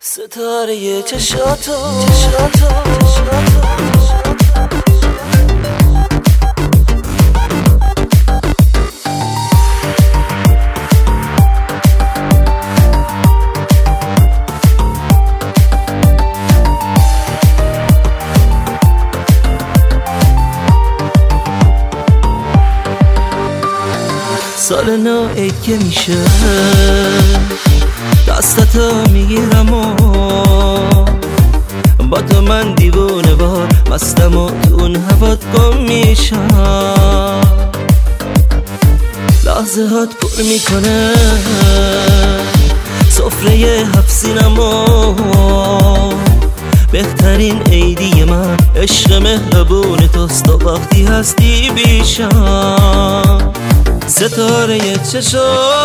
ستاره چشاتو سال نو عید که میشه دستتو میگیرم و با تو من دیوونه وار مستم و تو اون هوات گم میشم. لحظه هات پر میکنه سفره 7 سینم و بهترین عیدی من عشق مهربون توست و وقتی هستی بیشم. ستاره چشاتو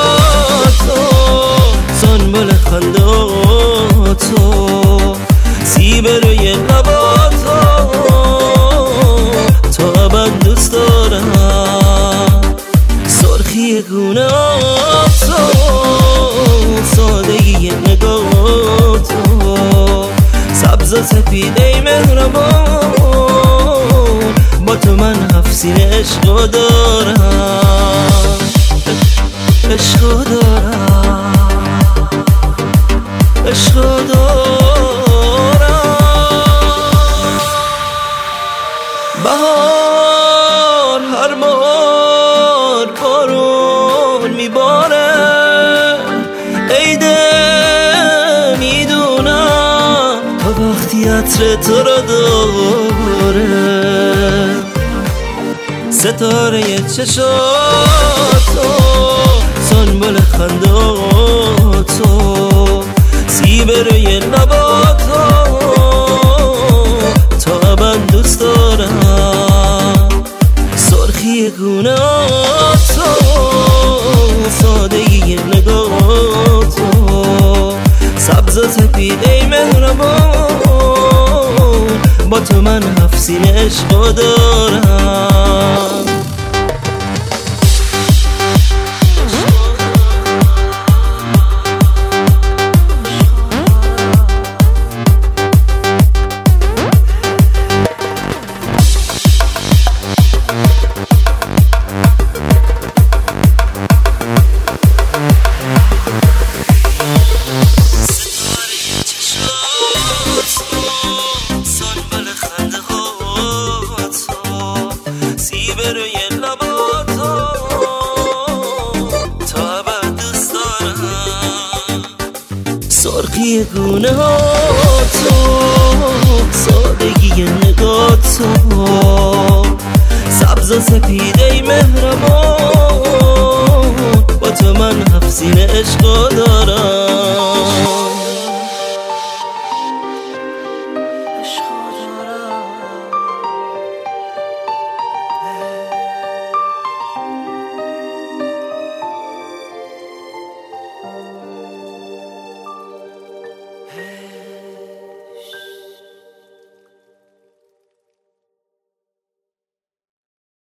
سنبل خنداتو سیب روی لباتو تا ابد دوست دارم. سرخی گونهاتو سادگی نگاهاتو سبز و سپیده مهربان با تو من 7 سینه عشقو دارم عشقو دارم. بهار هر بار بارون میباره عیده میدونم تا وقتی عطر تو رو داره. ستاره چشاتو سنبل خنداتو سیب روی لباتو تا ابد دوست دارم. سرخی گونهاتو سادگی نگاهاتو سبز و سپیده مهربان با تو من 7 سینه عشقو دارم. سرخی گونهاتو سادگی نگاتو سبز و سپیده مهربان با تو من 7 سینه عشقو دارم.